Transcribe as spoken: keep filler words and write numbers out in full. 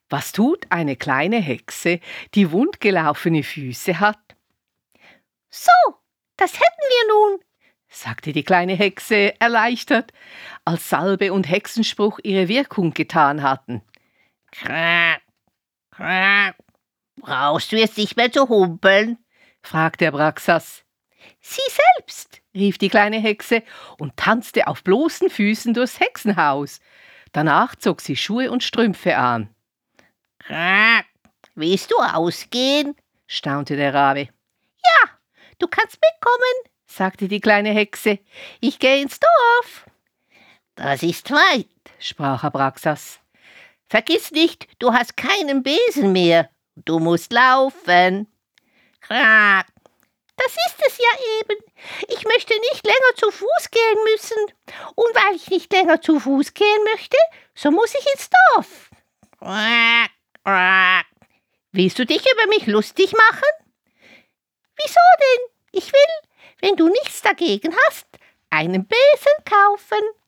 Was tut eine kleine Hexe, die wundgelaufene Füße hat? So, das hätten wir nun, sagte die kleine Hexe erleichtert, als Salbe und Hexenspruch ihre Wirkung getan hatten. Quack, quack. Brauchst du jetzt nicht mehr zu humpeln? fragte Abraxas. Sie selbst, rief die kleine Hexe und tanzte auf bloßen Füßen durchs Hexenhaus. Danach zog sie Schuhe und Strümpfe an. Quack. Willst du ausgehen? staunte der Rabe. Ja, du kannst mitkommen, sagte die kleine Hexe. Ich gehe ins Dorf. Das ist weit, sprach Abraxas. Vergiss nicht, du hast keinen Besen mehr. Du musst laufen. Quack. Das ist es ja eben. Ich möchte nicht länger zu Fuß gehen müssen. Und weil ich nicht länger zu Fuß gehen möchte, so muss ich ins Dorf. Quack, quack. Willst du dich über mich lustig machen? Wieso denn? Ich will, wenn du nichts dagegen hast, einen Besen kaufen.